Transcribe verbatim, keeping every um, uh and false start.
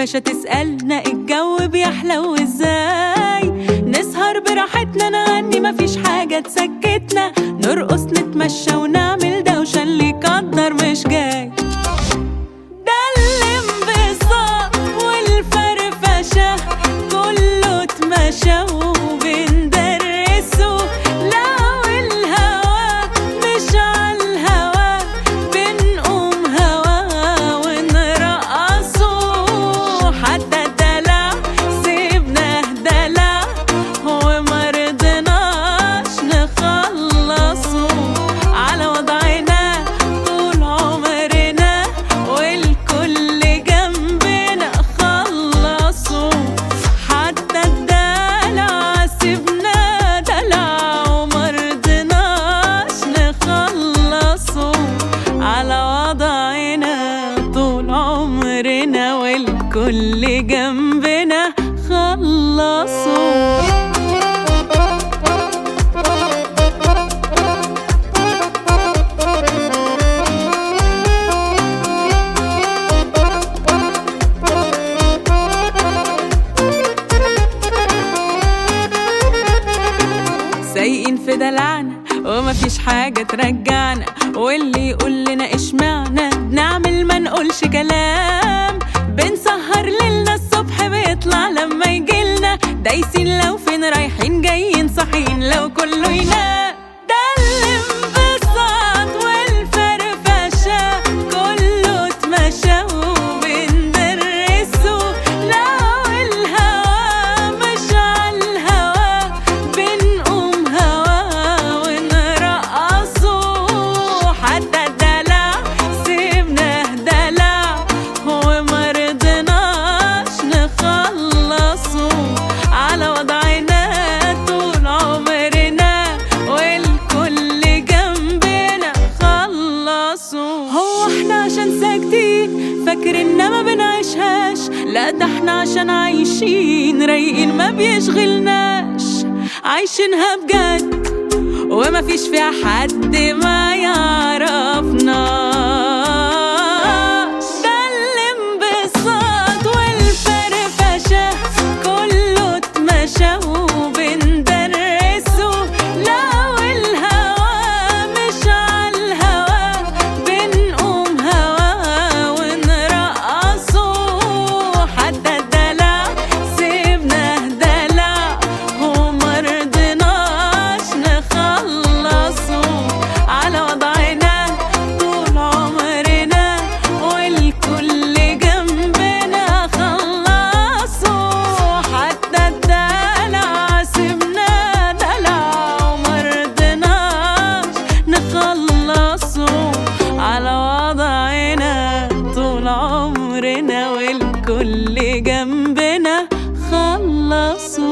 فرفشة تسألنا الجو بيحلو ازاي، نسهر براحتنا نغني مفيش حاجة تسكتنا، نرقص نتمشى ونعمل دوشة اللي يقدر مش جاي. ده الانبساط والفرفشة كله اتمشى وبندرسه، لو الهوا مش عالهوا بنقوم هوا ونرقصه، حتى الدلع سيبناه دلع ومرضناش نخلصه، على وضعنا طول عمرنا والكل جنبنا خلصه، حتى الدلع سيبناه دلع ومرضناش نخلصه، على وضعنا طول عمرنا والكل جنبنا خلصوا. سايقين في دلعنا ومفيش حاجة ترجعنا، واللي يقول لنا اشمعنا نعمل ما نقولش كلام، بنسهر ليلنا الصبح بيطلع لما يجيلنا، دايسين لو فين رايحين جايين صاحيين لو كله ينام. ده الانبساط والفرفشة كله اتمشى وبندرسه، لو الهوا مش عالهوا بنقوم هوا ونرقصه، حتى الدلع سيبناه دلع ومرضناش نخلصه، على وضعنا طول عمرنا والكل جنبنا خلصوا. هو احنا عشان ساكتين فاكرنا ما بنعيشهاش؟ لا ده احنا عشان عايشين رايقين ما بيشغلناش، عايشينها بجد ومفيش فيها حد ما يعرفناش. ده الانبساط والفرفشة كله اتمشى وبندرسه، لو الهوا مش عالهوا بنقوم هوا ونرقصه، حتى الدلع سيبناه دلع ومرضناش نخلصه، على وضعنا طول عمرنا والكل جنبنا خلصه، حتى الدلع سيبناه دلع ومرضناش نخلصه، على وضعنا طول عمرنا والكل جنبنا خلصوا.